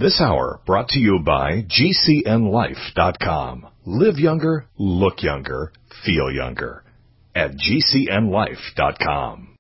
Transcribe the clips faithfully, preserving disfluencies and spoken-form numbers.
This hour brought to you by G C N life dot com. Live younger, look younger, feel younger. At G C N life dot com.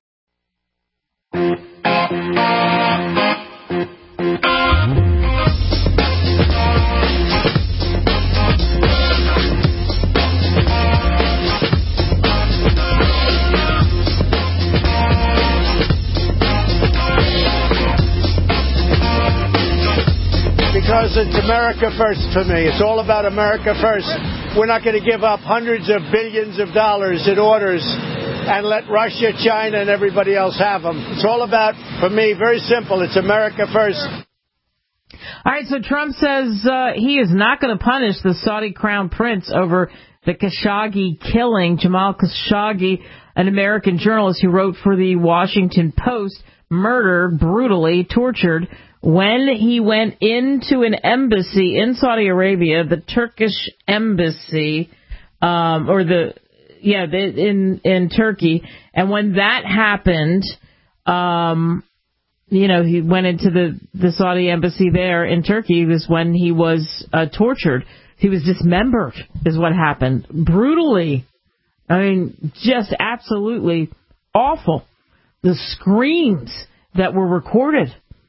Because it's America first for me. It's all about America first. We're not going to give up hundreds of billions of dollars in orders and let Russia, China, and everybody else have them. It's all about, for me, very simple. It's America first. All right, so Trump says uh, he is not going to punish the Saudi crown prince over the Khashoggi killing. Jamal Khashoggi, an American journalist who wrote for the Washington Post, murdered, brutally tortured, when he went into an embassy in Saudi Arabia, the Turkish embassy, um, or the, yeah, the, in, in Turkey. And when that happened, um, you know, he went into the, the Saudi embassy there in Turkey was when he was uh, tortured. He was dismembered is what happened. Brutally. I mean, just absolutely awful. The screams that were recorded.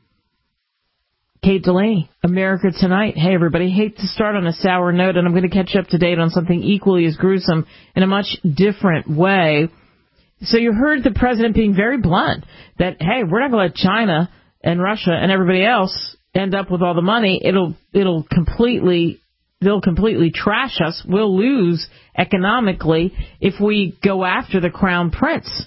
Kate Delaney, America Tonight. Hey, everybody. Hate to start on a sour note, and I'm going to catch you up to date on something equally as gruesome in a much different way. So you heard the president being very blunt that, hey, we're not going to let China and Russia and everybody else end up with all the money. It'll it'll completely they'll completely trash us. We'll lose economically if we go after the crown prince.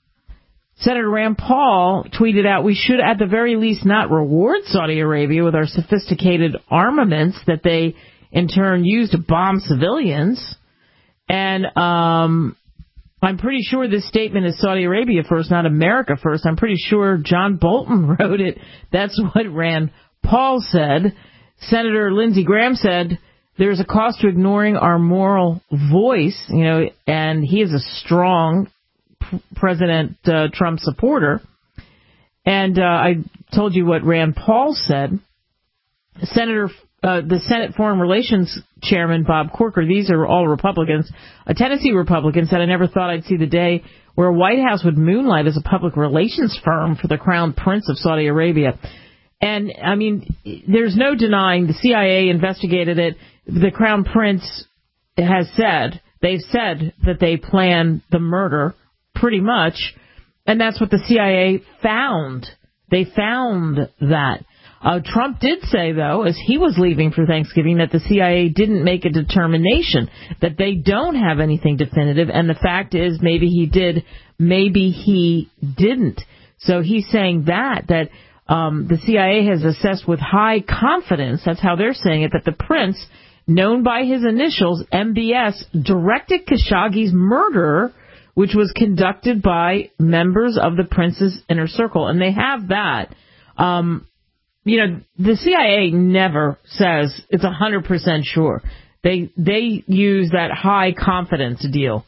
Senator Rand Paul tweeted out, we should at the very least not reward Saudi Arabia with our sophisticated armaments that they in turn use to bomb civilians. And um, I'm pretty sure this statement is Saudi Arabia first, not America first. I'm pretty sure John Bolton wrote it. That's what Rand Paul said. Senator Lindsey Graham said, there's a cost to ignoring our moral voice, you know, and he is a strong President uh, Trump supporter. And uh, I told you what Rand Paul said. Senator, uh, the Senate Foreign Relations Chairman Bob Corker, these are all Republicans, a Tennessee Republican, said, I never thought I'd see the day where a White House would moonlight as a public relations firm for the Crown Prince of Saudi Arabia. And, I mean, there's no denying the C I A investigated it. The Crown Prince has said, they've said that they planned the murder pretty much, and that's what the C I A found. They found that. Uh, Trump did say, though, as he was leaving for Thanksgiving, that the C I A didn't make a determination, that they don't have anything definitive, and the fact is maybe he did, maybe he didn't. So he's saying that, that um, the C I A has assessed with high confidence, that's how they're saying it, that the prince, known by his initials, M B S, directed Khashoggi's murder, which was conducted by members of the prince's inner circle. And they have that. Um, you know, the C I A never says it's one hundred percent sure. They they use that high confidence deal.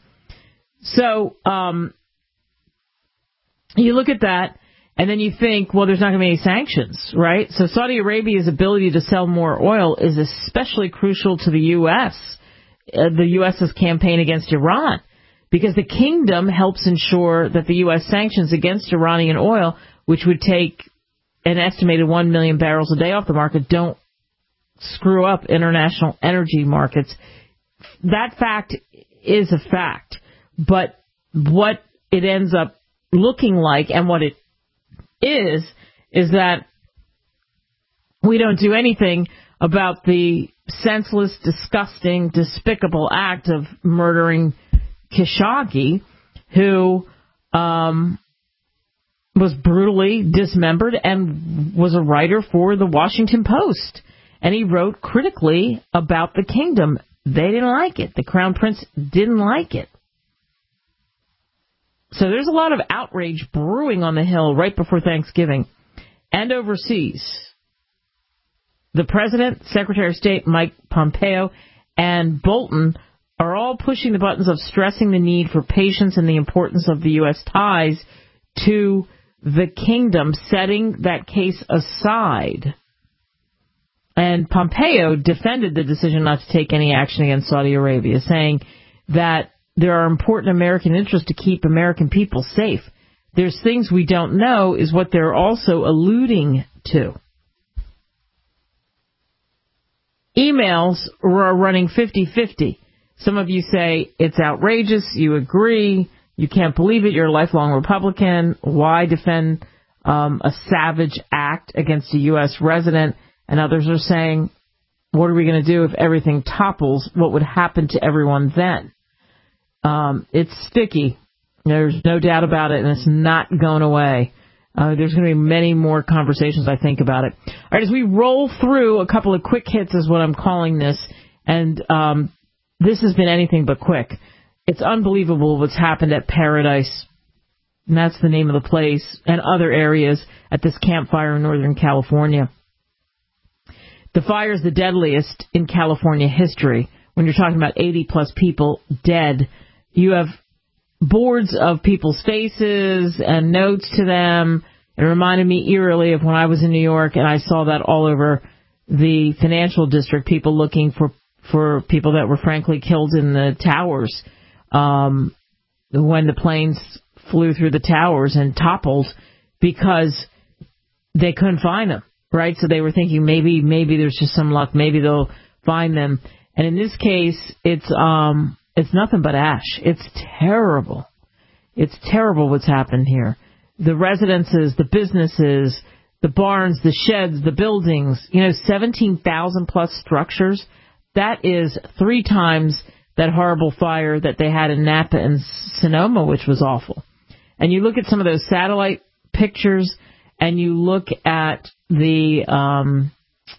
So um, you look at that, and then you think, well, there's not going to be any sanctions, right? So Saudi Arabia's ability to sell more oil is especially crucial to the U S, uh, the U S's campaign against Iran. Because the kingdom helps ensure that the U S sanctions against Iranian oil, which would take an estimated one million barrels a day off the market, don't screw up international energy markets. That fact is a fact. But what it ends up looking like and what it is, is that we don't do anything about the senseless, disgusting, despicable act of murdering Khashoggi, who um, was brutally dismembered and was a writer for the Washington Post. And he wrote critically about the kingdom. They didn't like it. The Crown Prince didn't like it. So there's a lot of outrage brewing on the Hill right before Thanksgiving and overseas. The President, Secretary of State Mike Pompeo, and Bolton are all pushing the buttons of stressing the need for patience and the importance of the U S ties to the kingdom, setting that case aside. And Pompeo defended the decision not to take any action against Saudi Arabia, saying that there are important American interests to keep American people safe. There's things we don't know is what they're also alluding to. Emails are running fifty-fifty. Some of you say it's outrageous. You agree. You can't believe it. You're a lifelong Republican. Why defend um, a savage act against a U S resident? And others are saying, what are we going to do if everything topples? What would happen to everyone then? Um, it's sticky. There's no doubt about it, and it's not going away. Uh, there's going to be many more conversations, I think, about it. All right, as we roll through, a couple of quick hits is what I'm calling this, and um, this has been anything but quick. It's unbelievable what's happened at Paradise, and that's the name of the place, and other areas at this campfire in Northern California. The fire is the deadliest in California history. When you're talking about eighty plus people dead, you have boards of people's faces and notes to them. It reminded me eerily of when I was in New York, and I saw that all over the financial district, people looking for, for people that were frankly killed in the towers um, when the planes flew through the towers and toppled because they couldn't find them. Right, so they were thinking maybe maybe there's just some luck, maybe they'll find them. And in this case, it's um it's nothing but ash. It's terrible. It's terrible what's happened here. The residences, the businesses, the barns, the sheds, the buildings, you know, seventeen thousand plus structures. That is three times that horrible fire that they had in Napa and Sonoma, which was awful. And you look at some of those satellite pictures, and you look at the um,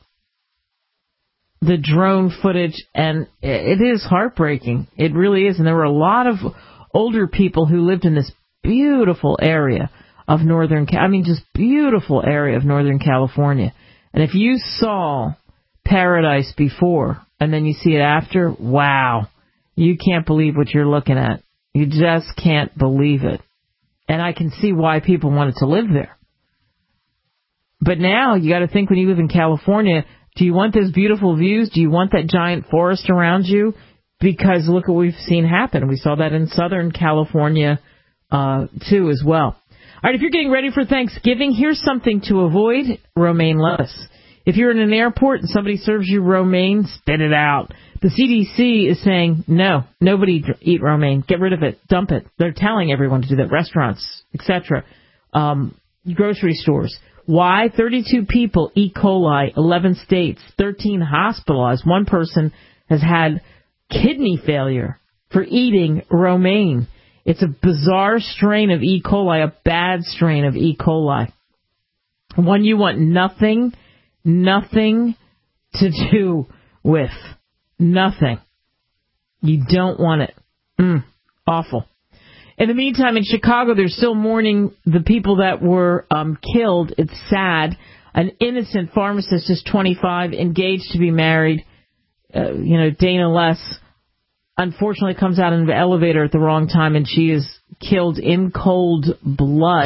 the drone footage, and it is heartbreaking. It really is. And there were a lot of older people who lived in this beautiful area of Northern, I mean, just beautiful area of Northern California. And if you saw Paradise before and then you see it after, wow, you can't believe what you're looking at. You just can't believe it. And I can see why people wanted to live there. But now you got to think, when you live in California, do you want those beautiful views? Do you want that giant forest around you? Because look what we've seen happen. We saw that in Southern California, uh, too, as well. All right, if you're getting ready for Thanksgiving, here's something to avoid: romaine lettuce. If you're in an airport and somebody serves you romaine, spit it out. The C D C is saying, no, nobody eat romaine. Get rid of it. Dump it. They're telling everyone to do that. Restaurants, et cetera, um, grocery stores. Why? thirty-two people, E. coli, eleven states, thirteen hospitalized. One person has had kidney failure for eating romaine. It's a bizarre strain of E. coli, a bad strain of E. coli. One you want nothing, nothing to do with. Nothing. You don't want it. Mm, awful. In the meantime, in Chicago, they're still mourning the people that were um, killed. It's sad. An innocent pharmacist, just twenty-five, engaged to be married. Uh, you know, Dana Less, unfortunately comes out in the elevator at the wrong time, and she is killed in cold blood.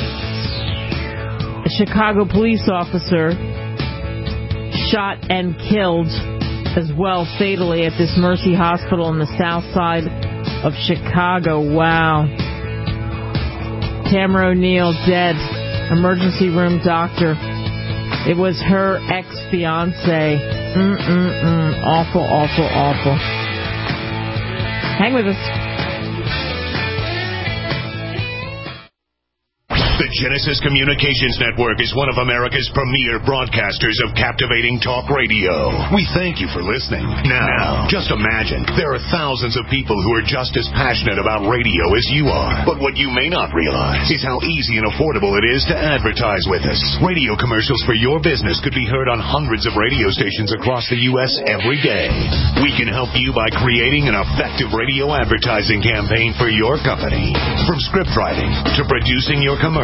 A Chicago police officer shot and killed as well fatally at this Mercy Hospital in the south side of Chicago. Wow. Tamara O'Neill dead. Emergency room doctor. It was her ex-fiance. Mm-mm-mm. Awful, awful, awful. Hang with us. The Genesis Communications Network is one of America's premier broadcasters of captivating talk radio. We thank you for listening. Now, just imagine, there are thousands of people who are just as passionate about radio as you are. But what you may not realize is how easy and affordable it is to advertise with us. Radio commercials for your business could be heard on hundreds of radio stations across the U S every day. We can help you by creating an effective radio advertising campaign for your company. From script writing to producing your commercials,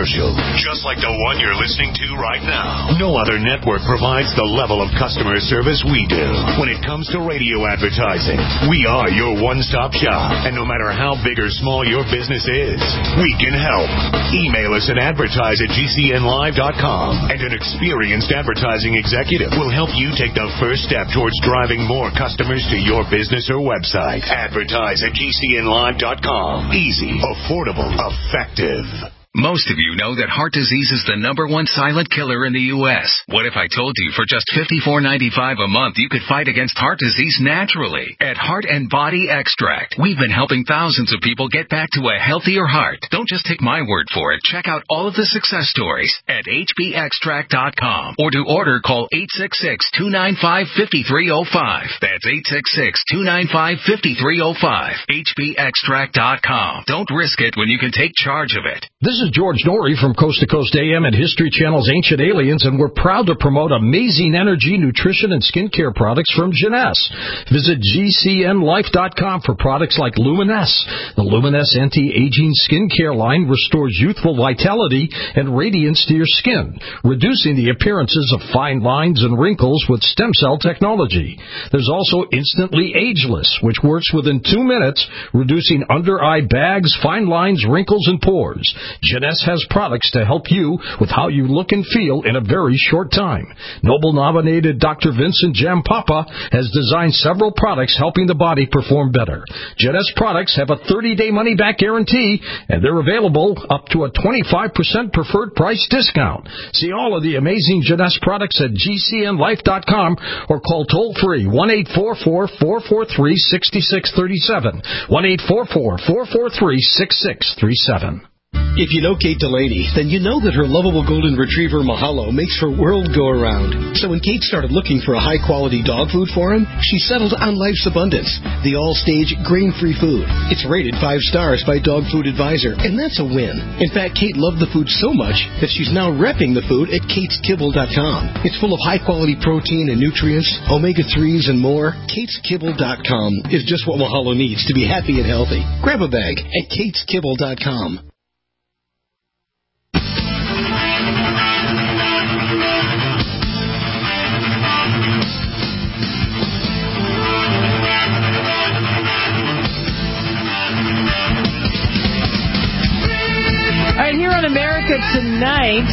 commercial, just like the one you're listening to right now. No other network provides the level of customer service we do. When it comes to radio advertising, we are your one-stop shop. And no matter how big or small your business is, we can help. Email us at advertise at G C N live dot com, and an experienced advertising executive will help you take the first step towards driving more customers to your business or website. Advertise at G C N live dot com. Easy, affordable, effective. Most of you know that heart disease is the number one silent killer in the U S What if I told you for just fifty-four ninety-five a month you could fight against heart disease naturally? At Heart and Body Extract, we've been helping thousands of people get back to a healthier heart. Don't just take my word for it. Check out all of the success stories at H B extract dot com, or to order, call eight six six, two nine five, five three zero five. That's eight six six, two nine five, five three zero five. H B extract dot com. Don't risk it when you can take charge of it. This is George Norrie from Coast to Coast A M and History Channel's Ancient Aliens, and we're proud to promote amazing energy, nutrition, and skincare products from Jeunesse. Visit G C N life dot com for products like Luminesse. The Luminesse anti-aging skincare line restores youthful vitality and radiance to your skin, reducing the appearances of fine lines and wrinkles with stem cell technology. There's also Instantly Ageless, which works within two minutes, reducing under-eye bags, fine lines, wrinkles, and pores. Jeunesse has products to help you with how you look and feel in a very short time. Nobel-nominated Doctor Vincent Jampapa has designed several products helping the body perform better. Jeunesse products have a thirty-day money-back guarantee, and they're available up to a twenty-five percent preferred price discount. See all of the amazing Jeunesse products at G C N life dot com or call toll-free one eight four four, four four three, six six three seven, one eight four four, four four three, six six three seven. If you know Kate Delaney, then you know that her lovable golden retriever, Mahalo, makes her world go around. So when Kate started looking for a high-quality dog food for him, she settled on Life's Abundance, the all-stage grain-free food. It's rated five stars by Dog Food Advisor, and that's a win. In fact, Kate loved the food so much that she's now repping the food at kates kibble dot com. It's full of high-quality protein and nutrients, omega threes, and more. kates kibble dot com is just what Mahalo needs to be happy and healthy. Grab a bag at kates kibble dot com. All right, here on America Tonight,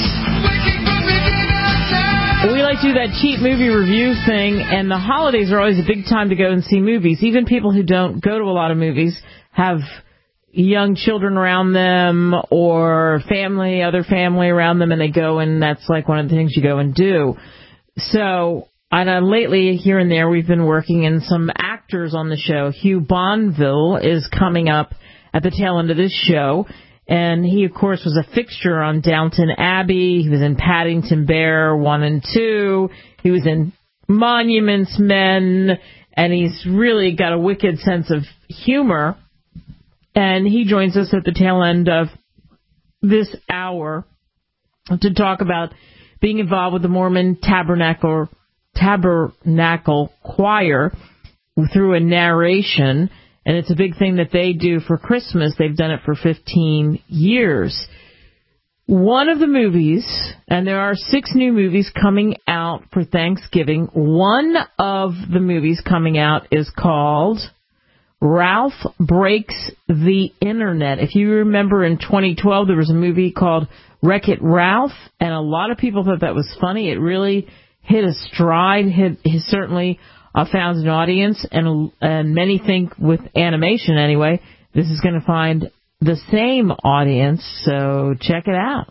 we like to do that cheap movie review thing, and the holidays are always a big time to go and see movies. Even people who don't go to a lot of movies have young children around them or family, other family around them, and they go, and that's like one of the things you go and do. So, and uh, lately, here and there, we've been working in some actors on the show. Hugh Bonneville is coming up at the tail end of this show. And he, of course, was a fixture on Downton Abbey. He was in Paddington Bear one and two. He was in Monuments Men. And he's really got a wicked sense of humor. And he joins us at the tail end of this hour to talk about being involved with the Mormon Tabernacle, Tabernacle Choir through a narration. And it's a big thing that they do for Christmas. They've done it for fifteen years. One of the movies, and there are six new movies coming out for Thanksgiving. One of the movies coming out is called Ralph Breaks the Internet. If you remember, in twenty twelve, there was a movie called Wreck-It Ralph, and a lot of people thought that was funny. It really hit a stride, hit, hit certainly Uh, found an audience, and and many think with animation anyway, this is going to find the same audience, so check it out.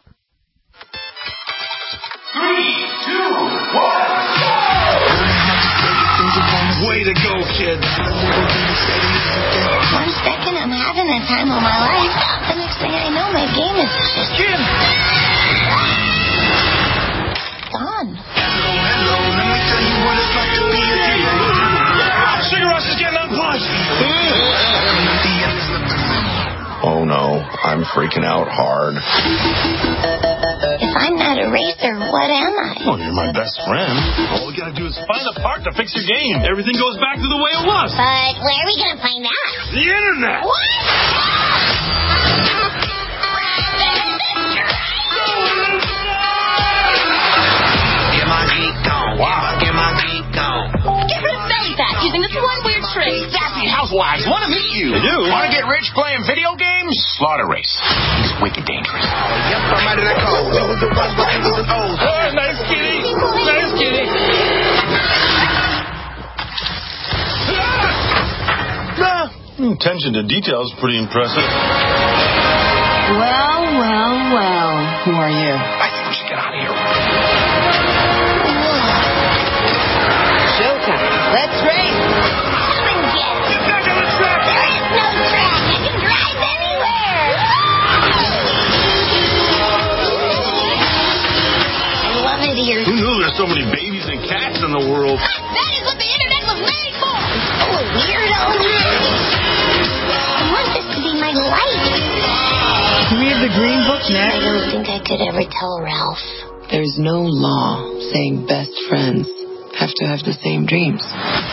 Three, two, one, go! Way to go, kid. One second I'm having the time of my life, the next thing I know my game is Jim! done. Hello, hello, let me tell you what it's like to be a hero. Sugar Rush is getting unplugged. Oh no, I'm freaking out hard. If I'm not a racer, what am I? Oh, you're my best friend. All we gotta do is find a part to fix your game. Everything goes back to the way it was. But where are we going to find that? The internet. What? Get my geek on. Wow. Get my geek on. Get rid of belly fat using this one weird trick. Sassy housewives want to meet you. They do. Want to get rich playing video games? Slaughter Race. He's wicked dangerous. Yep, I'm out of that cold. It was a one, but it was an old. Oh, nice kitty. Nice kitty. Nah, attention to detail is pretty impressive. Well, well, well. Who are you? I think we should get out of here. Showtime. Let's race. Come and get it. Get back on the track. There is no track. I can drive anywhere. I love it here. Who knew there's so many babies and cats in the world? That is what the internet was made for. Oh, weirdo. I want this to be my life. Do we have the Green Book I next? don't think I could ever tell Ralph. There's no law saying best friends have to have the same dreams.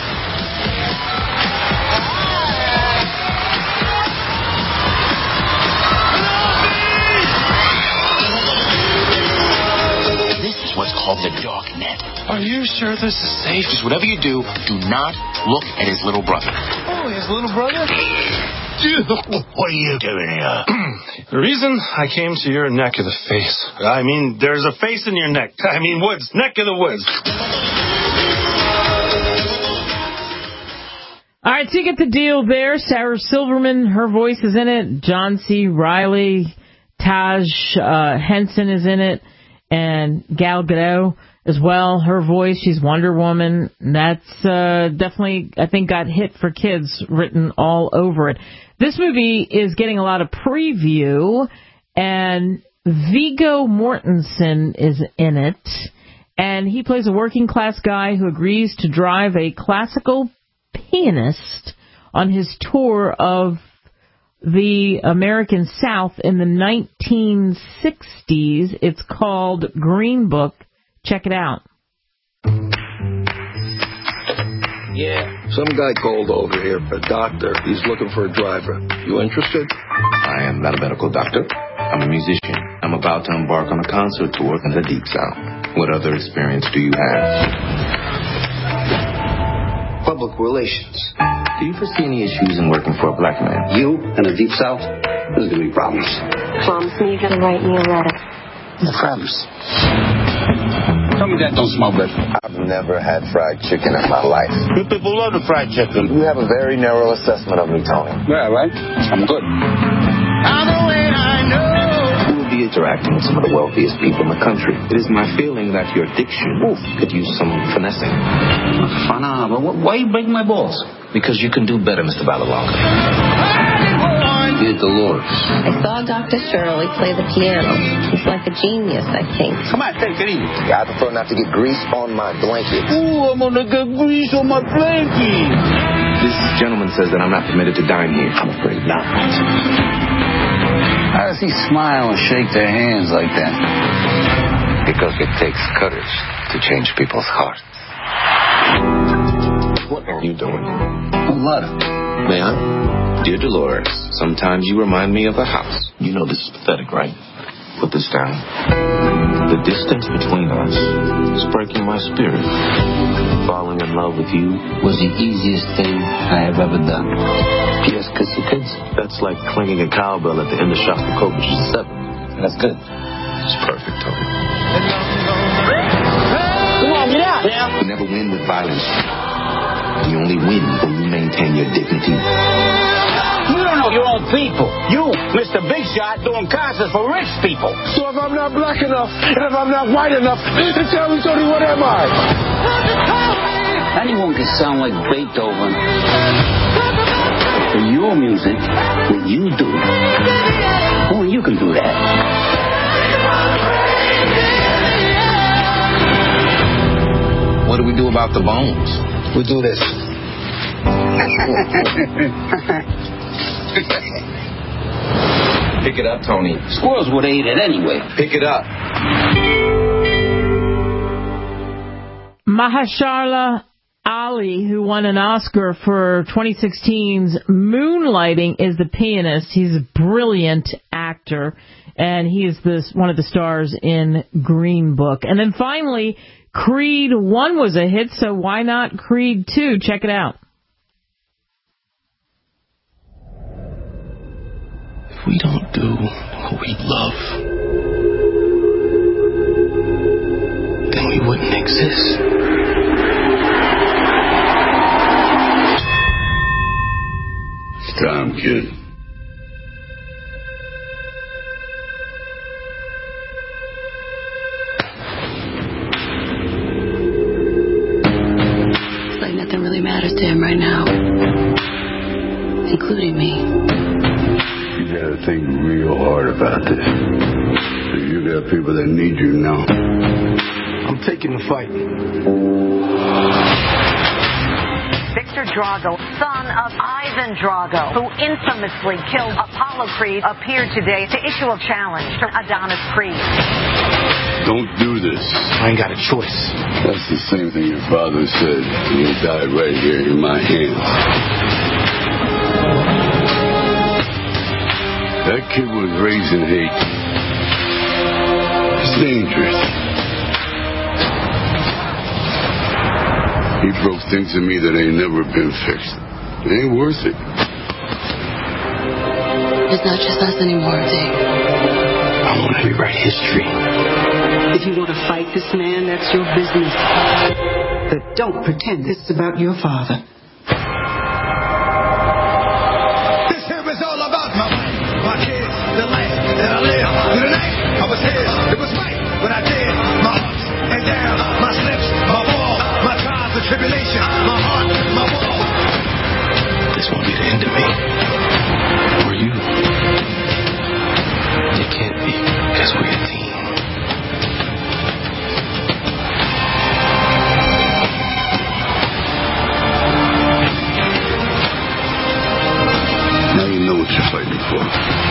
This is what's called the dark net. Are you sure this is safe? Just whatever you do, do not look at his little brother. Oh, his little brother? What are you doing here? The reason I came to your neck of the face. I mean, there's a face in your neck. I mean, woods. Neck of the woods. All right, so you get the deal there. Sarah Silverman, her voice is in it. John C. Reilly, Taj uh, Henson is in it, and Gal Gadot as well. Her voice, she's Wonder Woman. That's uh, definitely, I think, got hit for kids written all over it. This movie is getting a lot of preview, and Viggo Mortensen is in it, and he plays a working-class guy who agrees to drive a classical pianist on his tour of the American South in the nineteen sixties. It's called Green Book. Check it out. Yeah. Some guy called over here for a doctor. He's looking for a driver. You interested? I am not a medical doctor. I'm a musician. I'm about to embark on a concert tour in the Deep South. What other experience do you have? Public relations. Do you foresee any issues in working for a black man? You in the Deep South? There's going to be problems. Promise me you're going to write me a letter. The promise. Tell me that don't smell good. I've never had fried chicken in my life. You people love the fried chicken. You have a very narrow assessment of me, Tony. Yeah, right? I'm good. You will be interacting with some of the wealthiest people in the country. It is my feeling that your diction Oof. could use some finessing. Fana, but why you break my balls? Because you can do better, Mister Balalonga. Dear Dolores. I saw Doctor Shirley play the piano. He's like a genius, I think. Come on, take it easy. I prefer not to get grease on my blanket. Ooh, I'm gonna get grease on my blanket. This gentleman says that I'm not permitted to dine here. I'm afraid not. How does he smile and shake their hands like that? Because it takes courage to change people's hearts. What are you doing? A letter. May I? Dear Dolores, sometimes you remind me of a house. You know this is pathetic, right? Put this down. The distance between us is breaking my spirit. Falling in love with you was the easiest thing I have ever done. P S Kiss the Kids. That's like clanging a cowbell at the end of Shostakovich's Seven. That's good. It's perfect, Tony. Come on, get out. You never win with violence. You only win when you maintain your dignity. You don't know your own people. You, Mister Big Shot, doing concerts for rich people. So if I'm not black enough, and if I'm not white enough, then tell me, Tony, what am I? Anyone can sound like Beethoven. For your music, what you do, only you can do that. What do we do about the bones? We do this. Pick it up, Tony. Squirrels would eat it anyway. Pick it up. Mahershala Ali, who won an Oscar for twenty sixteen's Moonlighting, is the pianist. He's a brilliant actor, and he is this one of the stars in Green Book. And then finally, Creed one was a hit, so why not Creed two? Check it out. If we don't do what we love, then we wouldn't exist. It's time, kid. It's like nothing really matters to him right now, including me. You gotta think real hard about this. You got people that need you now. I'm taking the fight. Victor Drago, son of Ivan Drago, who infamously killed Apollo Creed, appeared today to issue a challenge to Adonis Creed. Don't do this. I ain't got a choice. That's the same thing your father said, and he died right here in my hands. That kid was raised in hate. It's dangerous. He broke things in me that ain't never been fixed. It ain't worth it. It's not just us anymore, Dave. I want to rewrite history. If you want to fight this man, that's your business. But don't pretend this is about your father. This here is all about my wife, my kids, the life that I live. Through the night, I was his. It was right what I did. My ups and downs, my slips, my falls, my trials and tribulation, my heart, my wall. This won't be the end of me. Or you. It can't be, because we're a team. Now you know what you're fighting for.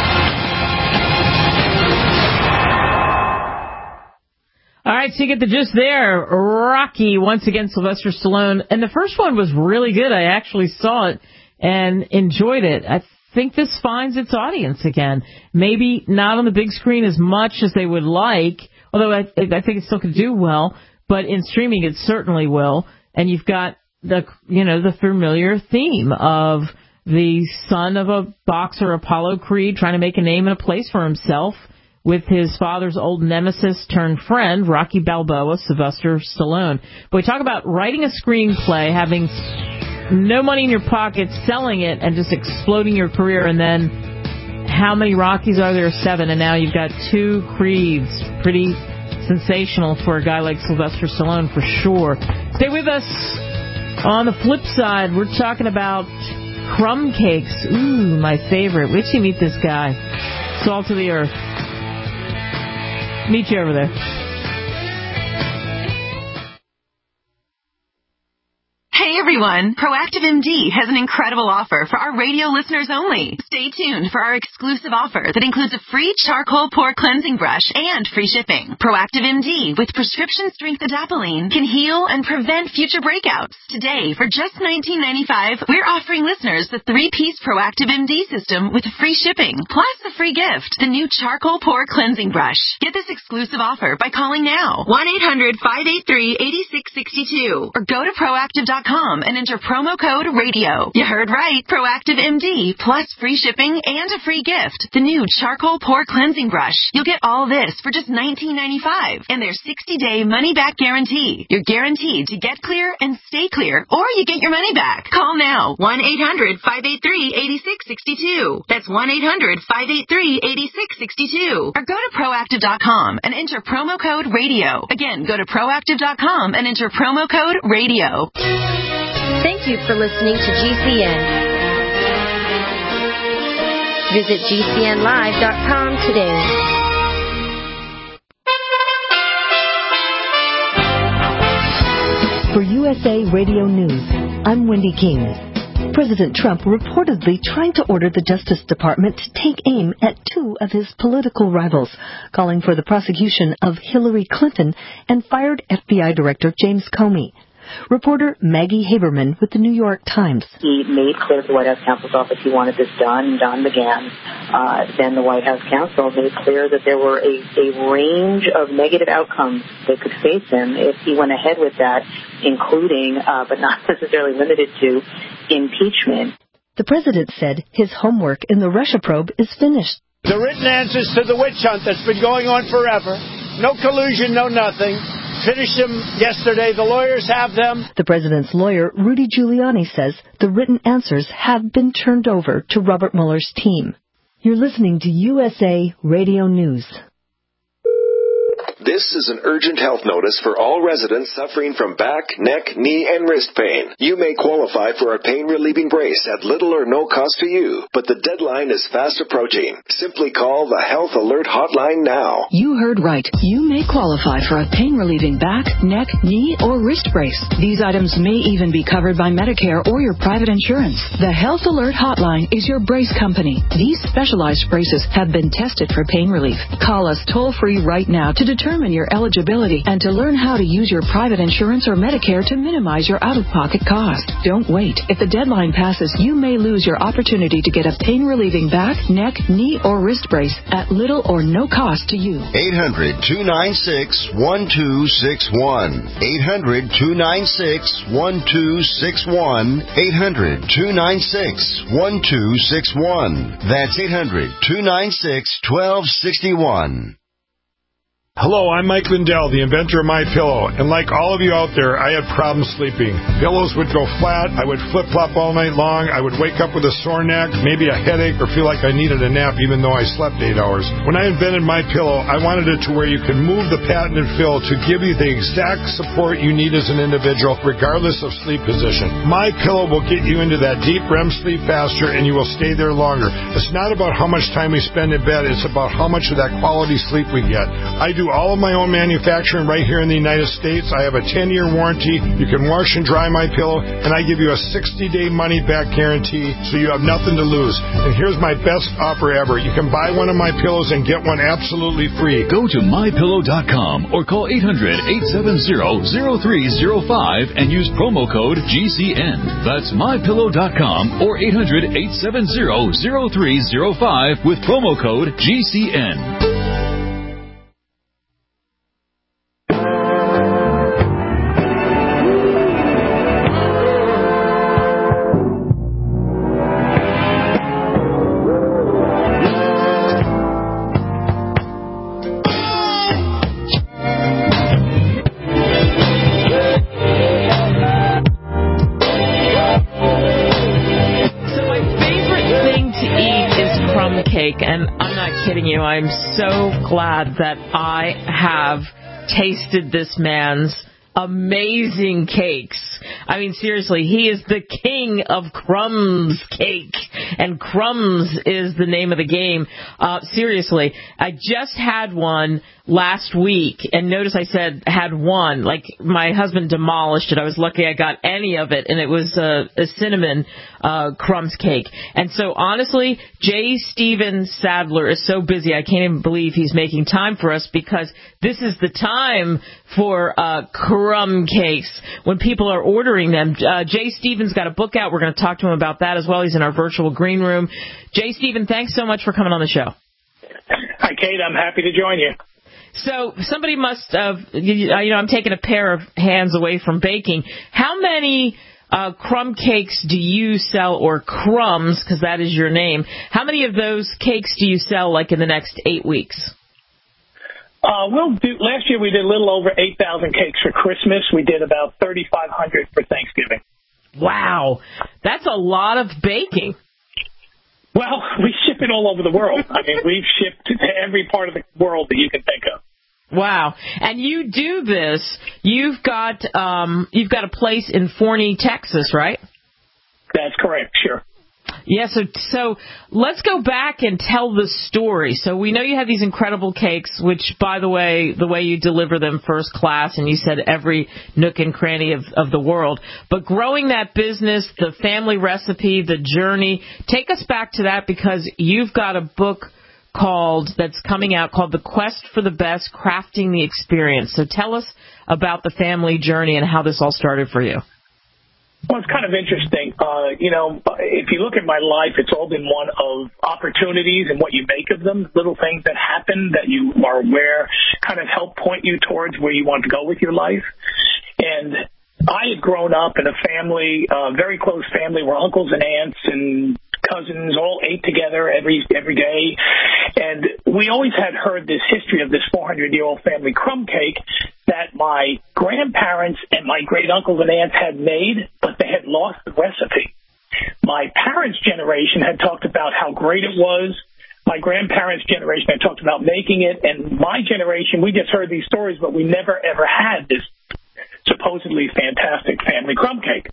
All right, so you get the gist there. Rocky, once again, Sylvester Stallone. And the first one was really good. I actually saw it and enjoyed it. I think this finds its audience again. Maybe not on the big screen as much as they would like, although I, I think it still could do well. But in streaming, it certainly will. And you've got the, you know, the familiar theme of the son of a boxer, Apollo Creed, trying to make a name and a place for himself with his father's old nemesis turned friend, Rocky Balboa, Sylvester Stallone. But we talk about writing a screenplay, having no money in your pocket, selling it, and just exploding your career. And then how many Rockies are there? Seven. And now you've got two Creeds. Pretty sensational for a guy like Sylvester Stallone, for sure. Stay with us. On the flip side, we're talking about crumb cakes. Ooh, my favorite. Wait till you meet this guy. Salt of the earth. Meet you over there. Hey everyone, Proactive M D has an incredible offer for our radio listeners only. Stay tuned for our exclusive offer that includes a free charcoal pore cleansing brush and free shipping. Proactive M D with prescription strength adapalene can heal and prevent future breakouts. Today, for just nineteen ninety-five dollars, we're offering listeners the three-piece Proactive M D system with free shipping, plus a free gift, the new charcoal pore cleansing brush. Get this exclusive offer by calling now, one eight hundred, five eight three, eight six six two, or go to proactive dot com and enter promo code radio. You heard right. Proactive M D plus free shipping and a free gift. The new charcoal pore cleansing brush. You'll get all this for just nineteen ninety-five dollars and their sixty-day money-back guarantee. You're guaranteed to get clear and stay clear, or you get your money back. Call now. one eight hundred, five eight three, eight six six two. That's one eight hundred, five eight three, eight six six two. Or go to proactive dot com and enter promo code radio. Again, go to proactive dot com and enter promo code radio. Thank you for listening to G C N. Visit G C N live dot com today. For U S A Radio News, I'm Wendy King. President Trump reportedly trying to order the Justice Department to take aim at two of his political rivals, calling for the prosecution of Hillary Clinton and fired F B I Director James Comey. Reporter Maggie Haberman with the New York Times. He made clear to the White House counsel's office he wanted this done. Don McGahn, uh, then the White House counsel, made clear that there were a, a range of negative outcomes that could face him if he went ahead with that, including, uh, but not necessarily limited to, impeachment. The president said his homework in the Russia probe is finished. The written answers to the witch hunt that's been going on forever. No collusion, no nothing. Finished them yesterday. The lawyers have them. The president's lawyer, Rudy Giuliani, says the written answers have been turned over to Robert Mueller's team. You're listening to U S A Radio News. This is an urgent health notice for all residents suffering from back, neck, knee, and wrist pain. You may qualify for a pain-relieving brace at little or no cost to you, but the deadline is fast approaching. Simply call the Health Alert Hotline now. You heard right. You may qualify for a pain-relieving back, neck, knee, or wrist brace. These items may even be covered by Medicare or your private insurance. The Health Alert Hotline is your brace company. These specialized braces have been tested for pain relief. Call us toll-free right now to determine your eligibility and to learn how to use your private insurance or Medicare to minimize your out-of-pocket cost. Don't wait. If the deadline passes, you may lose your opportunity to get a pain-relieving back, neck, knee, or wrist brace at little or no cost to you. eight hundred, two nine six, one two six one. eight hundred, two nine six, one two six one. eight hundred, two nine six, one two six one. That's eight hundred, two nine six, one two six one. Hello, I'm Mike Lindell, the inventor of MyPillow, and like all of you out there, I had problems sleeping. Pillows would go flat, I would flip-flop all night long, I would wake up with a sore neck, maybe a headache, or feel like I needed a nap even though I slept eight hours. When I invented MyPillow, I wanted it to where you could move the patented fill to give you the exact support you need as an individual, regardless of sleep position. MyPillow will get you into that deep R E M sleep faster, and you will stay there longer. It's not about how much time we spend in bed, it's about how much of that quality sleep we get. I do all of my own manufacturing right here in the United States. I have a ten-year warranty. You can wash and dry my pillow, and I give you a sixty-day money-back guarantee, so you have nothing to lose. And here's my best offer ever. You can buy one of my pillows and get one absolutely free. Go to my pillow dot com or call eight hundred, eight seven zero, zero three zero five and use promo code G C N. That's my pillow dot com or eight hundred, eight seven zero, zero three zero five with promo code G C N. And I'm not kidding you, I'm so glad that I have tasted this man's amazing cakes. I mean, seriously, he is the king of crumbs cake, and crumbs is the name of the game. Uh, seriously, I just had one last week, and notice I said had one. Like, my husband demolished it. I was lucky I got any of it, and it was a, a cinnamon uh, crumbs cake. And so, honestly, J. Steven Sadler is so busy, I can't even believe he's making time for us, because this is the time for uh, crumb cakes when people are ordering them. Uh, Jay Stevens got a book out. We're going to talk to him about that as well. He's in our virtual green room. Jay Steven, thanks so much for coming on the show. Hi, Kate. I'm happy to join you. So somebody must have, you know, I'm taking a pair of hands away from baking. How many uh, crumb cakes do you sell, or crumbs, because that is your name? How many of those cakes do you sell, like, in the next eight weeks? Uh, we'll do, last year we did a little over eight thousand cakes for Christmas. We did about thirty-five hundred for Thanksgiving. Wow. That's a lot of baking. Well, we ship it all over the world. I mean, we've shipped to every part of the world that you can think of. Wow. And you do this, you've got, um, you've got a place in Forney, Texas, right? That's correct, sure. Yeah, so, so let's go back and tell the story. So we know you have these incredible cakes, which, by the way, the way you deliver them, first class, and you said every nook and cranny of, of the world. But growing that business, the family recipe, the journey, take us back to that, because you've got a book called that's coming out called The Quest for the Best, Crafting the Experience. So tell us about the family journey and how this all started for you. Well, it's kind of interesting. Uh, you know, if you look at my life, it's all been one of opportunities and what you make of them, little things that happen that you are aware kind of help point you towards where you want to go with your life. And I had grown up in a family, a very close family, where uncles and aunts and cousins all ate together every every day. And we always had heard this history of this four hundred year old family crumb cake that my grandparents and my great uncles and aunts had made, but they had lost the recipe. My parents' generation had talked about how great it was. My grandparents' generation had talked about making it. And my generation, we just heard these stories, but we never, ever had this supposedly fantastic family crumb cake.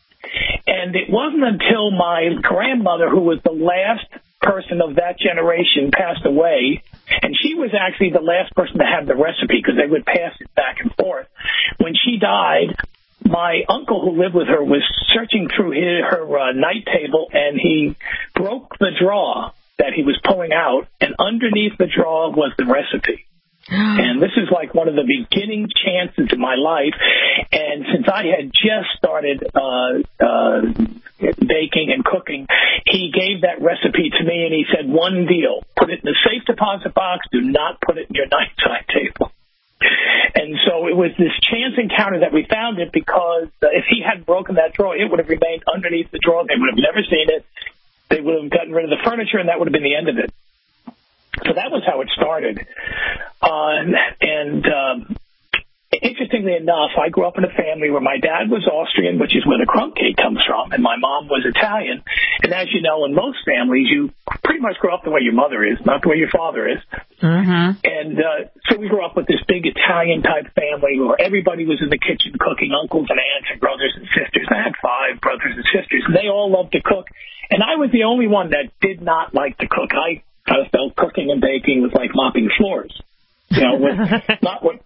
And it wasn't until my grandmother, who was the last person of that generation, passed away, and she was actually the last person to have the recipe because they would pass it back and forth. When she died, my uncle who lived with her was searching through his, her uh, night table, and he broke the drawer that he was pulling out, and underneath the drawer was the recipe. And this is like one of the beginning chances in my life. And since I had just started uh, uh, baking and cooking, he gave that recipe to me, and he said, one deal, put it in the safe deposit box, do not put it in your nightside table. And so it was this chance encounter that we found it, because if he hadn't broken that drawer, it would have remained underneath the drawer. They would have never seen it. They would have gotten rid of the furniture, and that would have been the end of it. So that was how it started. Uh, and um, interestingly enough, I grew up in a family where my dad was Austrian, which is where the crumb cake comes from, and my mom was Italian. And as you know, in most families, you pretty much grow up the way your mother is, not the way your father is. Mm-hmm. And uh, so we grew up with this big Italian-type family where everybody was in the kitchen cooking, uncles and aunts and brothers and sisters. I had five brothers and sisters, and they all loved to cook. And I was the only one that did not like to cook. I kind of felt cooking and baking was like mopping floors. You know, with not what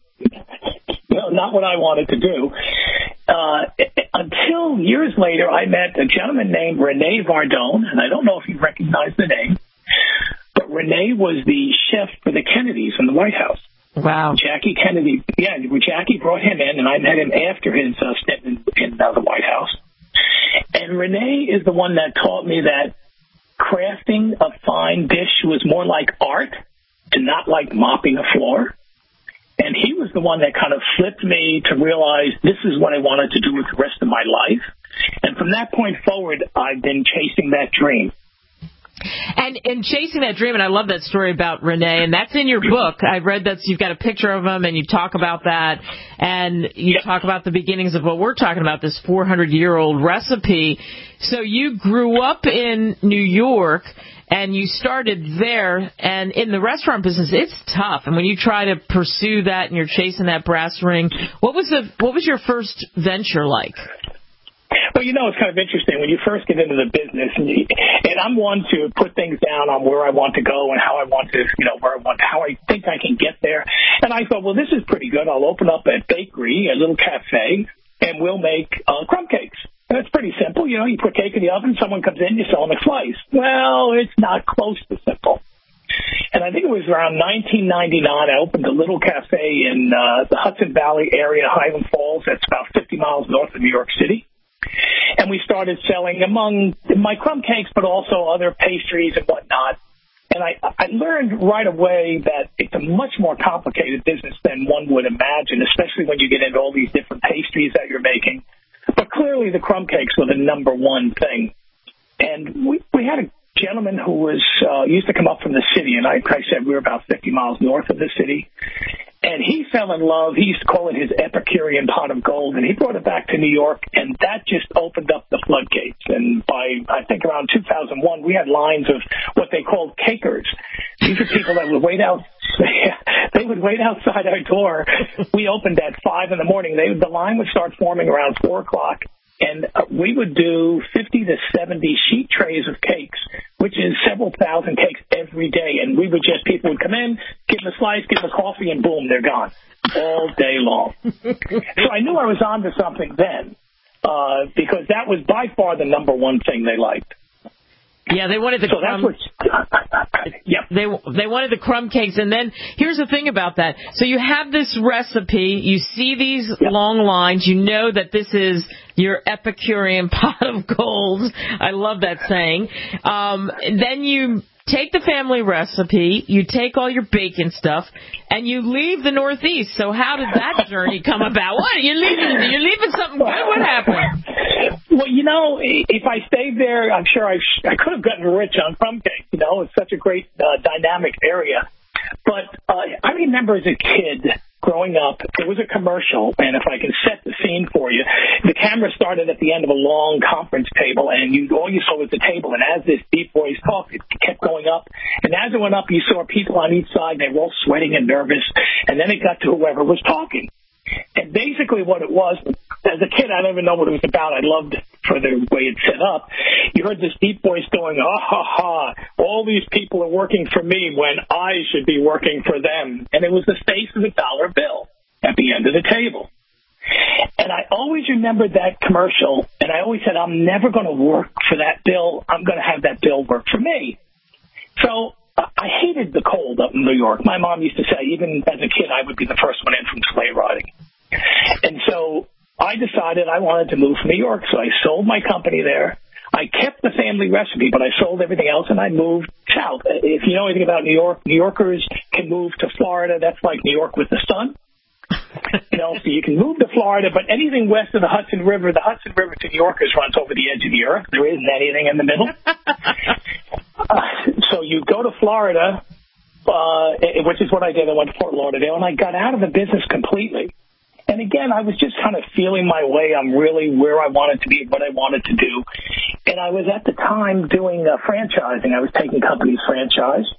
no, not what I wanted to do. Uh, until years later, I met a gentleman named Rene Vardone, and I don't know if you recognize the name, but Rene was the chef for the Kennedys in the White House. Wow. Jackie Kennedy, yeah, Jackie brought him in, and I met him after his uh, stint in, in uh, the White House. And Rene is the one that taught me that crafting a fine dish was more like art and not like mopping a floor. And he was the one that kind of flipped me to realize this is what I wanted to do with the rest of my life. And from that point forward, I've been chasing that dream. And and chasing that dream, and I love that story about Rene, and that's in your book. I've read that, so you've got a picture of him, and you talk about that, and you yep. talk about the beginnings of what we're talking about, this four hundred year old recipe. So you grew up in New York, and you started there, and in the restaurant business, it's tough. And when you try to pursue that, and you're chasing that brass ring, what was the what was your first venture like? Well, you know, it's kind of interesting when you first get into the business, and, you, and I'm one to put things down on where I want to go and how I want to, you know, where I want, how I think I can get there. And I thought, well, this is pretty good. I'll open up a bakery, a little cafe, and we'll make uh, crumb cakes. And it's pretty simple. You know, you put cake in the oven, someone comes in, you sell them a slice. Well, it's not close to simple. And I think it was around nineteen ninety-nine, I opened a little cafe in uh, the Hudson Valley area, Highland Falls. That's about fifty miles north of New York City. And we started selling among my crumb cakes, but also other pastries and whatnot. And I, I learned right away that it's a much more complicated business than one would imagine, especially when you get into all these different pastries that you're making. But clearly the crumb cakes were the number one thing. And we, we had a gentleman who was uh, used to come up from the city, and I, I said we were about fifty miles north of the city. And he fell in love. He used to call it his Epicurean pot of gold, and he brought it back to New York, and that just opened up the floodgates. And by, I think, around two thousand one, we had lines of what they called cakers. These are people that would wait out. They would wait outside our door. We opened at five in the morning. They, the line would start forming around four o'clock. And uh, we would do fifty to seventy sheet trays of cakes, which is several thousand cakes every day. And we would just, people would come in, give them a slice, give them a coffee, and boom, they're gone all day long. So I knew I was onto something then, uh, because that was by far the number one thing they liked. Yeah, they wanted the so crumb. That's what, yep. They they wanted the crumb cakes, and then here's the thing about that. So you have this recipe, you see these yep. long lines, you know that this is your Epicurean pot of gold. I love that saying. Um, then you take the family recipe, you take all your bacon stuff, and you leave the Northeast. So how did that journey come about? What? You're leaving, you're leaving something good? What happened? Well, you know, if I stayed there, I'm sure I, sh- I could have gotten rich on crumb cakes. You know, it's such a great uh, dynamic area. But uh, I remember as a kid growing up, there was a commercial, and if I can set the scene for you, the camera started at the end of a long conference table, and you all you saw was the table. And as this deep voice talked, it kept going up. And as it went up, you saw people on each side, and they were all sweating and nervous. And then it got to whoever was talking. And basically what it was, as a kid, I don't even know what it was about. I loved it for the way it's set up. You heard this deep voice going, ah, ha, ha, all these people are working for me when I should be working for them. And it was the face of a dollar bill at the end of the table. And I always remembered that commercial, and I always said, I'm never going to work for that bill. I'm going to have that bill work for me. So I hated the cold up in New York. My mom used to say, even as a kid, I would be the first one in from sleigh riding. And so I decided I wanted to move from New York, so I sold my company there. I kept the family recipe, but I sold everything else, and I moved south. If you know anything about New York, New Yorkers can move to Florida. That's like New York with the sun. You know, so you can move to Florida, but anything west of the Hudson River, the Hudson River to New Yorkers runs over the edge of the earth. There isn't anything in the middle. uh, so you go to Florida, uh, which is what I did. I went to Fort Lauderdale, and I got out of the business completely. And again, I was just kind of feeling my way. I'm really where I wanted to be, what I wanted to do. And I was at the time doing uh, franchising. I was taking companies franchise.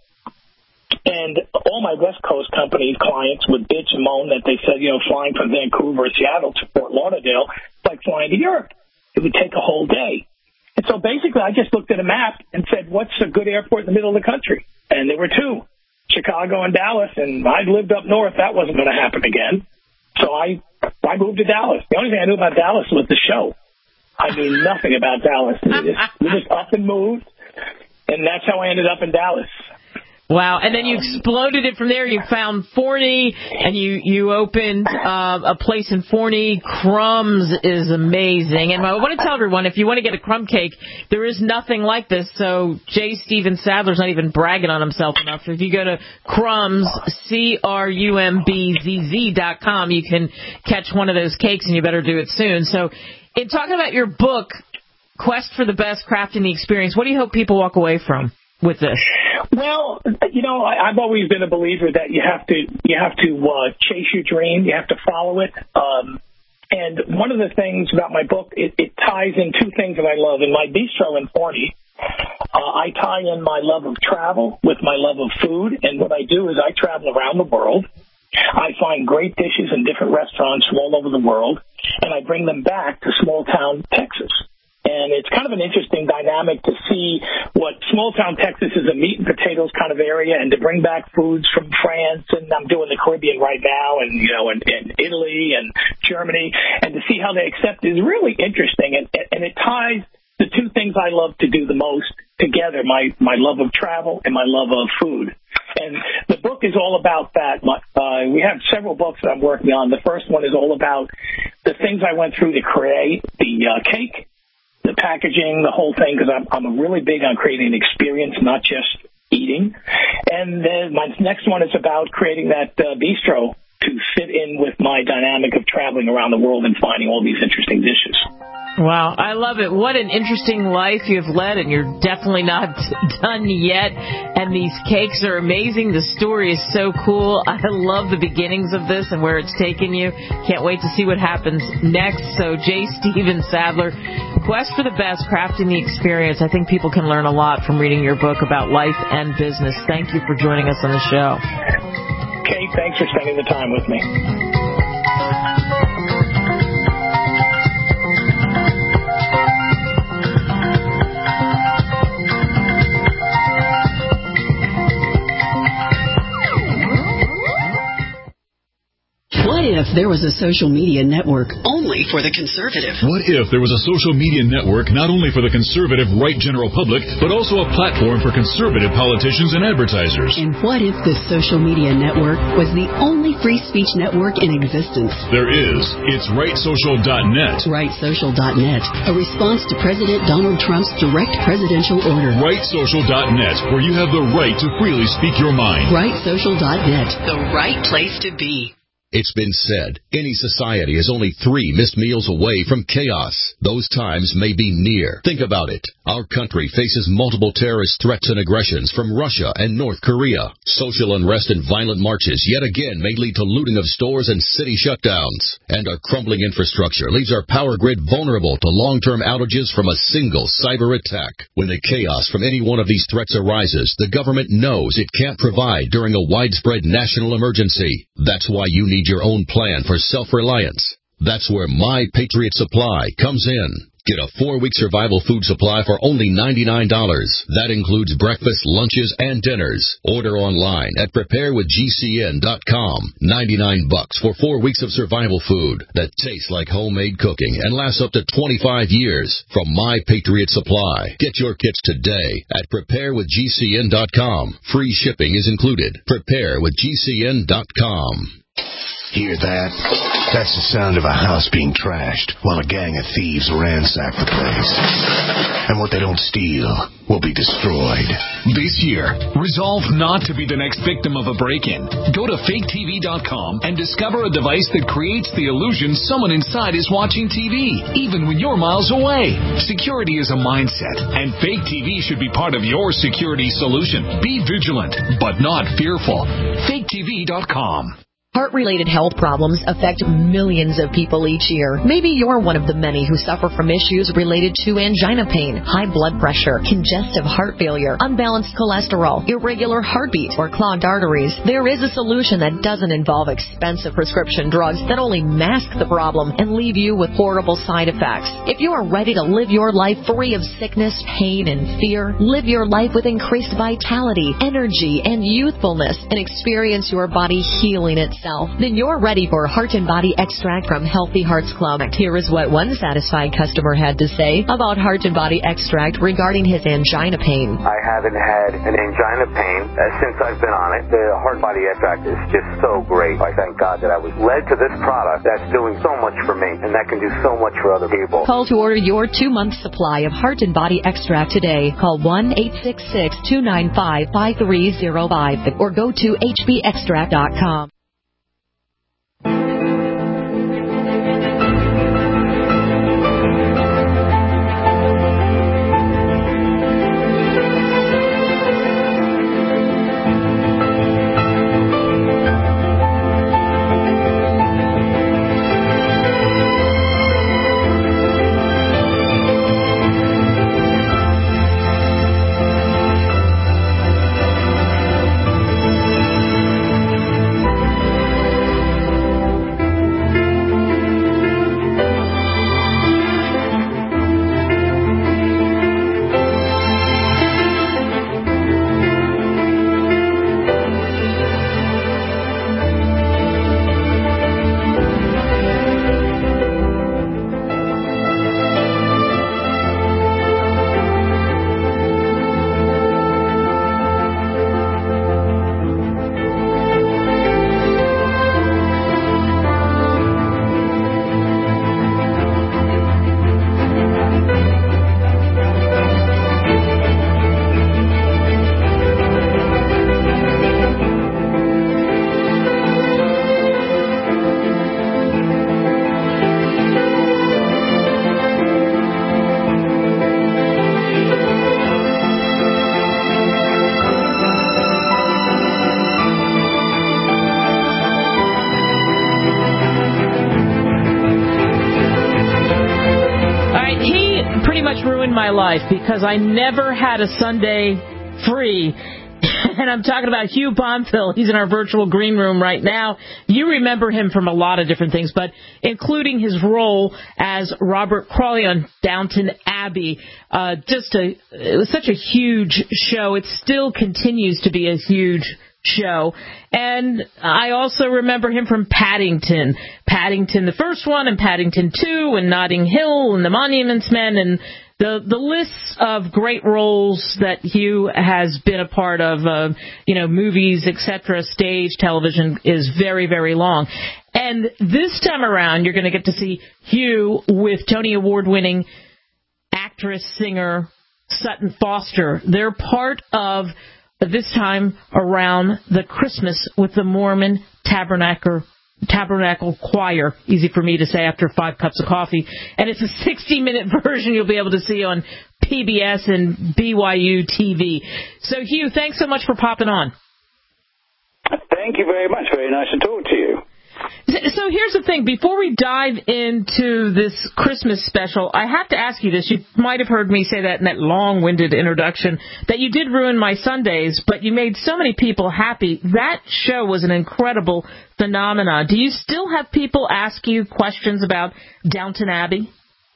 And all my West Coast company clients would bitch and moan that they said, you know, flying from Vancouver or Seattle to Fort Lauderdale, it's like flying to Europe. It would take a whole day. And so basically I just looked at a map and said, what's a good airport in the middle of the country? And there were two, Chicago and Dallas. And I'd lived up north. That wasn't going to happen again. So I I moved to Dallas. The only thing I knew about Dallas was the show. I knew nothing about Dallas. We just, we just up and moved. And that's how I ended up in Dallas. Wow. And then you exploded it from there. You found Forney, and you, you opened uh, a place in Forney. Crumbs is amazing. And I want to tell everyone, if you want to get a crumb cake, there is nothing like this. So J. Steven Sadler's not even bragging on himself enough. If you go to Crumbs, C R U M B Z Z dot com, you can catch one of those cakes, and you better do it soon. So in talking about your book, Quest for the Best, Crafting the Experience, what do you hope people walk away from with this? Well, you know, I, I've always been a believer that you have to you have to uh, chase your dream. You have to follow it. Um, and one of the things about my book, it, it ties in two things that I love. In my bistro in Forney, uh, I tie in my love of travel with my love of food. And what I do is I travel around the world. I find great dishes in different restaurants from all over the world, and I bring them back to small-town Texas. And it's kind of an interesting dynamic to see what small-town Texas is, a meat and potatoes kind of area, and to bring back foods from France, and I'm doing the Caribbean right now, and, you know, and, and Italy and Germany, and to see how they accept it is really interesting. And, and it ties the two things I love to do the most together, my, my love of travel and my love of food. And the book is all about that. Uh, we have several books that I'm working on. The first one is all about the things I went through to create the uh, cake, the packaging, the whole thing, because I'm, I'm really big on creating an experience, not just eating. And then my next one is about creating that uh, bistro to fit in with my dynamic of traveling around the world and finding all these interesting dishes. Wow, I love it. What an interesting life you've led, and you're definitely not done yet. And these cakes are amazing. The story is so cool. I love the beginnings of this and where it's taken you. Can't wait to see what happens next. So, J. Steven Sadler, Quest for the Best, Crafting the Experience. I think people can learn a lot from reading your book about life and business. Thank you for joining us on the show. Kate, thanks for spending the time with me. What if there was a social media network only for the conservative? What if there was a social media network not only for the conservative right general public, but also a platform for conservative politicians and advertisers? And what if this social media network was the only free speech network in existence? There is. It's right social dot net. right social dot net, a response to President Donald Trump's direct presidential order. right social dot net, where you have the right to freely speak your mind. right social dot net, the right place to be. It's been said, any society is only three missed meals away from chaos. Those times may be near. Think about it. Our country faces multiple terrorist threats and aggressions from Russia and North Korea. Social unrest and violent marches yet again may lead to looting of stores and city shutdowns. And our crumbling infrastructure leaves our power grid vulnerable to long-term outages from a single cyber attack. When the chaos from any one of these threats arises, the government knows it can't provide during a widespread national emergency. That's why you need your own plan for self-reliance. That's where My Patriot Supply comes in. Get a four-week survival food supply for only ninety-nine dollars. That includes breakfast, lunches, and dinners. Order online at prepare with G C N dot com. ninety-nine bucks for four weeks of survival food that tastes like homemade cooking and lasts up to twenty-five years from My Patriot Supply. Get your kits today at prepare with G C N dot com. Free shipping is included. prepare with G C N dot com. Hear that? That's the sound of a house being trashed while a gang of thieves ransack the place. And what they don't steal will be destroyed. This year, resolve not to be the next victim of a break-in. Go to fake T V dot com and discover a device that creates the illusion someone inside is watching T V, even when you're miles away. Security is a mindset, and Fake T V should be part of your security solution. Be vigilant, but not fearful. fake T V dot com. Heart-related health problems affect millions of people each year. Maybe you're one of the many who suffer from issues related to angina pain, high blood pressure, congestive heart failure, unbalanced cholesterol, irregular heartbeat, or clogged arteries. There is a solution that doesn't involve expensive prescription drugs that only mask the problem and leave you with horrible side effects. If you are ready to live your life free of sickness, pain, and fear, live your life with increased vitality, energy, and youthfulness, and experience your body healing itself, then you're ready for Heart and Body Extract from Healthy Hearts Club. Here is what one satisfied customer had to say about Heart and Body Extract regarding his angina pain. I haven't had an angina pain uh, since I've been on it. The Heart Body Extract is just so great. I thank God that I was led to this product that's doing so much for me, and that can do so much for other people. Call to order your two-month supply of Heart and Body Extract today. Call one eight six six, two nine five, five three zero five or go to H B extract dot com. My life because I never had a Sunday free. And I'm talking about Hugh Bonfil. He's in our virtual green room right now. You remember him from a lot of different things, but including his role as Robert Crawley on Downton Abbey. Uh, just a, it was such a huge show. It still continues to be a huge show. And I also remember him from Paddington. Paddington the first one, and Paddington two, and Notting Hill, and The Monuments Men, and the the list of great roles that Hugh has been a part of, uh, you know, movies, et cetera, stage, television, is very, very long. And this time around, you're going to get to see Hugh with Tony Award-winning actress, singer Sutton Foster. They're part of, this time around, the Christmas with the Mormon Tabernacle Tabernacle Choir. Easy for me to say after five cups of coffee. And it's a sixty-minute version you'll be able to see on P B S and B Y U T V. So, Hugh, thanks so much for popping on. Thank you very much. Very nice to talk to you. So here's the thing. Before we dive into this Christmas special, I have to ask you this. You might have heard me say that in that long-winded introduction, that you did ruin my Sundays, but you made so many people happy. That show was an incredible phenomenon. Do you still have people ask you questions about Downton Abbey?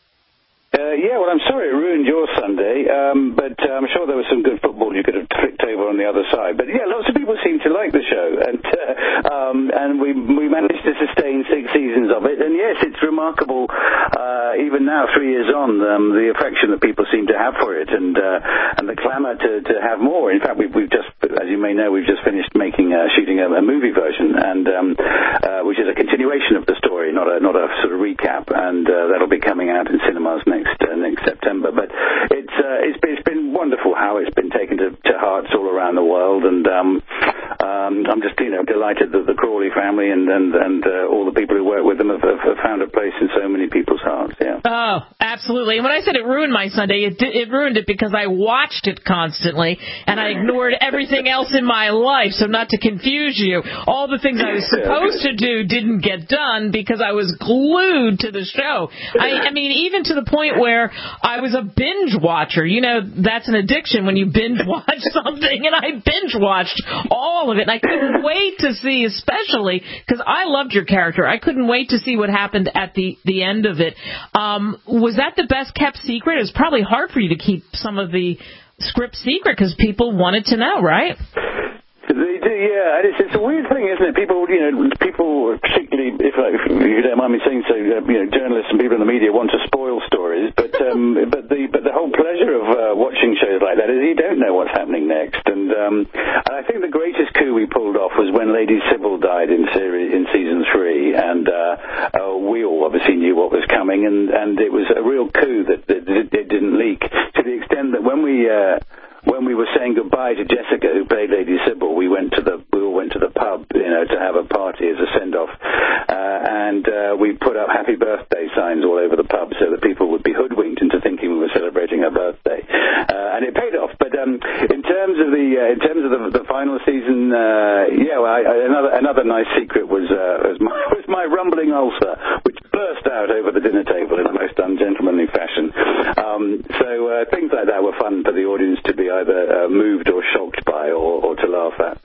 Uh, yeah, well, I'm sorry it ruined your Sunday, um, but uh, I'm sure there was some good football you could have tricked over on the other side. But yeah, lots of people seem to like the show, and uh, um, and we we managed to sustain six seasons of it. And yes, it's remarkable, uh, even now, three years on, um, the affection that people seem to have for it, and uh, and the clamour to, to have more. In fact, we've, we've just, as you may know, we've just finished making uh, shooting a, a movie version, and um, uh, which is a continuation of the story, not a not a sort of recap, and uh, that'll be coming out in cinemas next. Uh, next September, but it's uh, it's, been, it's been wonderful how it's been taken to, to hearts all around the world, and um, um, I'm just you know delighted that the Crawley family and and, and uh, all the people who work with them have, have found a place in so many people's hearts. Yeah. Oh, absolutely. And when I said it ruined my Sunday, it it ruined it because I watched it constantly and I ignored everything else in my life. So not to confuse you, all the things I was supposed to do didn't get done because I was glued to the show. I, I mean, even to the point where I was a binge watcher. You know, that's an addiction when you binge watch something, and I binge watched all of it, and I couldn't wait to see, especially because I loved your character. I couldn't wait to see what happened at the, the end of it. Um, was that the best kept secret? It was probably hard for you to keep some of the script secret because people wanted to know, right? They do, yeah. And it's, it's a weird thing, isn't it? People, you know, people, particularly, if, if you don't mind me saying so, uh, you know, journalists and people in the media want to spoil stories, but um, but the but the whole pleasure of uh, watching shows like that is you don't know what's happening next. And um, and I think the greatest coup we pulled off was when Lady Sybil died in series in season three, and uh, uh, we all obviously knew what was coming, and and it was a real coup that, that it, it didn't leak to the extent that when we. Uh, When we were saying goodbye to Jessica, who played Lady Sybil, we went to the we all went to the pub, you know, to have a party as a send-off, uh, and uh, we put up happy birthday signs all over the pub so that people would be hoodwinked into thinking we were celebrating her birthday, uh, and it paid off. But um, in terms of the uh, in terms of the, the final season, uh, yeah, well, I, I, another another nice secret was uh, was, my, was my rumbling ulcer, which burst out over the dinner table in a most ungentlemanly fashion. Um, so uh, things like that were fun for the audience to be either uh, moved or shocked by or, or to laugh at.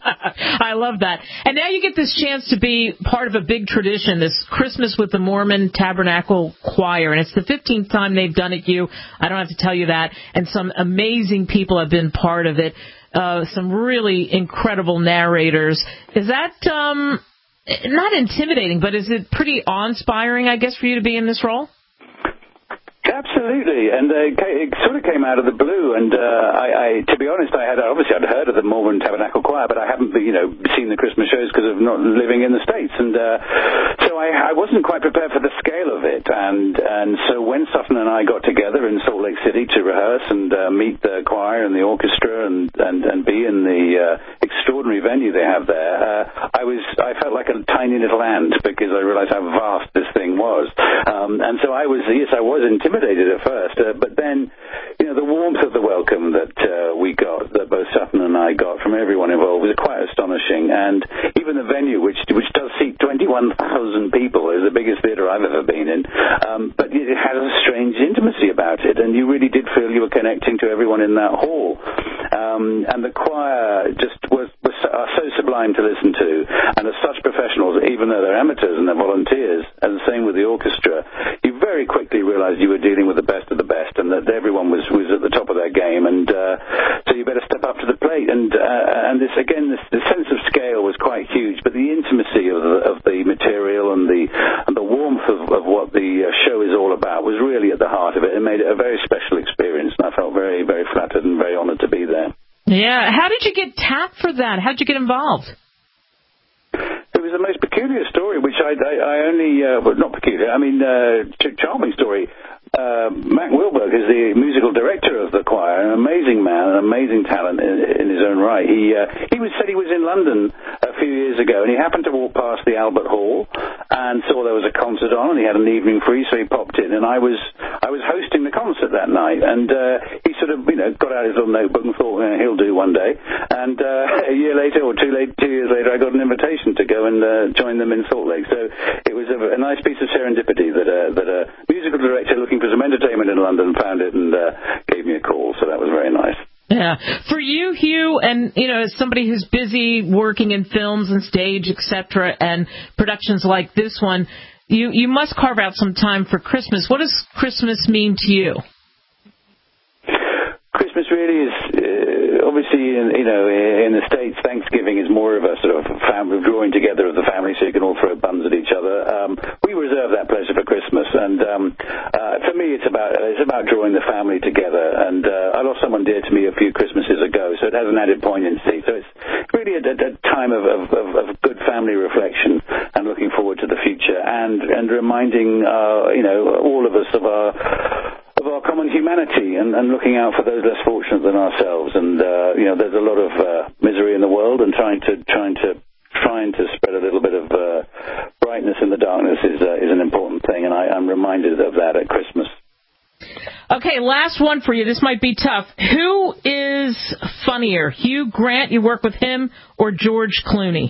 I love that. And now you get this chance to be part of a big tradition, this Christmas with the Mormon Tabernacle Choir. And it's the fifteenth time they've done it, Hugh. I don't have to tell you that. And some amazing people have been part of it. Uh, some really incredible narrators. Is that um, not intimidating, but is it pretty awe-inspiring, I guess, for you to be in this role? Absolutely, and uh, it sort of came out of the blue. And uh, I, I, to be honest, I had obviously I'd heard of the Mormon Tabernacle Choir, but I haven't, you know, seen the Christmas shows because of not living in the States, and uh, so I, I wasn't quite prepared for the scale of it. And and so when Sutton and I got together in Salt Lake City to rehearse and uh, meet the choir and the orchestra and and, and be in the uh, extraordinary venue they have there, uh, I was I felt like a tiny little ant because I realized how vast this thing was, um, and so I was yes I was intimidated. At first, uh, but then, you know, the warmth of the welcome that uh, we got, that both Sutton and I got from everyone involved, was quite astonishing. And even the venue, which which does seat twenty-one thousand people, is the biggest theatre I've ever been in, um, but it has a strange intimacy about it, and you really did feel you were connecting to everyone in that hall. Um, and the choir just was, was are so sublime to listen to, and are such professionals, even though they're amateurs and they're volunteers, and the same with the orchestra. You very quickly realised you were dealing with the best of the best, and that everyone was, was at the top of their game, and uh, so you better step up to the plate. And uh, and this again, the, the sense of scale was quite huge, but the intimacy of the, of the material and the and the warmth of, of what the uh, show is all about was really at the heart of it. It made it a very special experience, and I felt very, very flattered and very honoured to be there. Yeah. How did you get tapped for that? How did you get involved? It was the most peculiar story, which I, I, I only, uh, well, not peculiar, I mean, uh, charming story. Uh, Mac Wilberg is the musical director of the choir, an amazing man, an amazing talent in, in his own right. He uh, he was, said he was in London a few years ago, and he happened to walk past the Albert Hall and saw there was a concert on, and he had an evening free, so he popped in, and I was I was hosting the concert that night, and uh, he sort of, you know, got out his little notebook and thought, eh, he'll do one day, and uh, a year later, or two, late, two years later, I got an invitation to go and uh, join them in Salt Lake, so it was a, a nice piece of serendipity that, uh, that a musical director looking for some entertainment in London found it and uh, gave me a call, so that was very nice. Yeah. For you, Hugh, and, you know, as somebody who's busy working in films and stage, et cetera, and productions like this one, you, you must carve out some time for Christmas. What does Christmas mean to you? Christmas really is, uh, obviously, in, you know, in the States, Thanksgiving is more of a sort of family, drawing together of the family so you can all throw buns at each other. Um, we reserve that pleasure for Christmas, and um, uh, for me, it's about it's about drawing the family together. And uh, I lost someone dear to me a few Christmases ago, so it has an added poignancy. So it's really a, a time of, of, of, of good family reflection and looking forward to the future, and and reminding, uh, you know, all of us of our of our common humanity, and, and looking out for those less fortunate than ourselves. And uh, you know, there's a lot of uh, misery in the world, and trying to trying to trying to spread a little bit of uh, brightness in the darkness is uh, is an important thing, and I, I'm reminded of that at Christmas. Okay, last one for you. This might be tough. Who is funnier, Hugh Grant, you work with him, or George Clooney?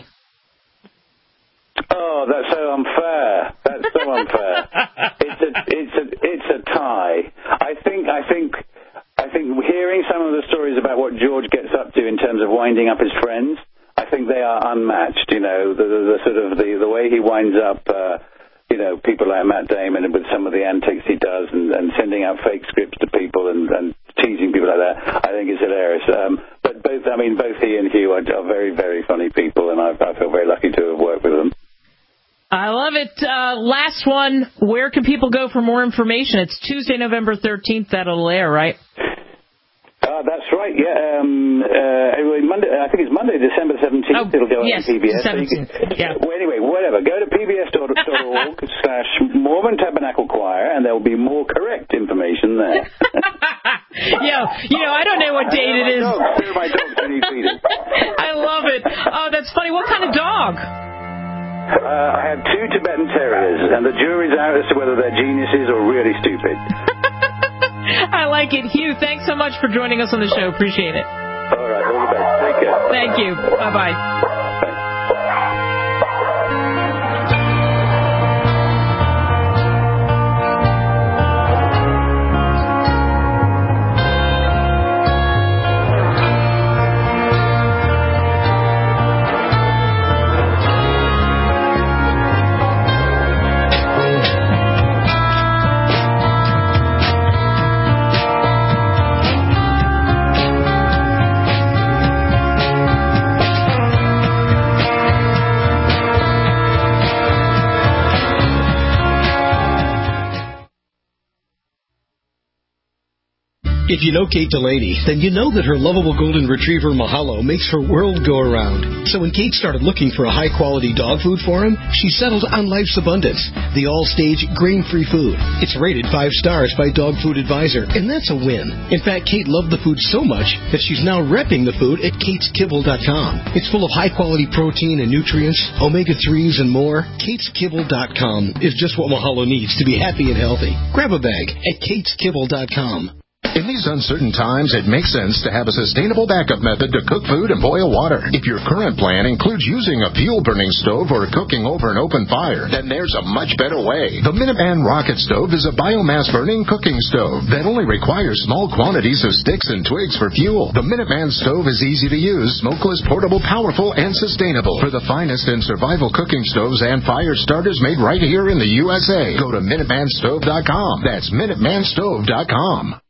Oh, that's so unfair. That's so unfair. It's a, it's a, it's a tie. I think, I think, I think hearing some of the stories about what George gets up to in terms of winding up his friends, I think they are unmatched. You know, the, the, the sort of the, the way he winds up, uh, you know, people like Matt Damon, and with some of the antics he does, and, and sending out fake scripts to people and, and teasing people like that, I think is hilarious. Um, but both, I mean, both he and Hugh are, are very, very funny people, and I, I feel very lucky to have worked with them. I love it. Uh, last one. Where can people go for more information? It's Tuesday, November thirteenth. That'll air, right? Uh, that's right, yeah. Um, uh, Monday, I think it's Monday, December seventeenth. Oh, It'll go yes, on P B S. seventeenth. So can, yeah. Well, anyway, whatever. Go to p b s dot org slash Mormon Tabernacle Choir, and there will be more correct information there. Yo, you know, I don't know what date it is. Dogs. My dogs when you feed them. I love it. Oh, that's funny. What kind of dog? Uh, I have two Tibetan Terriers, and the jury's out as to whether they're geniuses or really stupid. I like it. Hugh, thanks so much for joining us on the show. Appreciate it. All right, all the best. Take care. Thank you. Bye-bye. If you know Kate Delaney, then you know that her lovable golden retriever, Mahalo, makes her world go around. So when Kate started looking for a high-quality dog food for him, she settled on Life's Abundance, the all-stage grain-free food. It's rated five stars by Dog Food Advisor, and that's a win. In fact, Kate loved the food so much that she's now repping the food at kates kibble dot com. It's full of high-quality protein and nutrients, omega threes, and more. kates kibble dot com is just what Mahalo needs to be happy and healthy. Grab a bag at kates kibble dot com. In these uncertain times, it makes sense to have a sustainable backup method to cook food and boil water. If your current plan includes using a fuel-burning stove or cooking over an open fire, then there's a much better way. The Minuteman Rocket Stove is a biomass-burning cooking stove that only requires small quantities of sticks and twigs for fuel. The Minuteman Stove is easy to use, smokeless, portable, powerful, and sustainable. For the finest in survival cooking stoves and fire starters made right here in the U S A, go to minuteman stove dot com. That's minuteman stove dot com.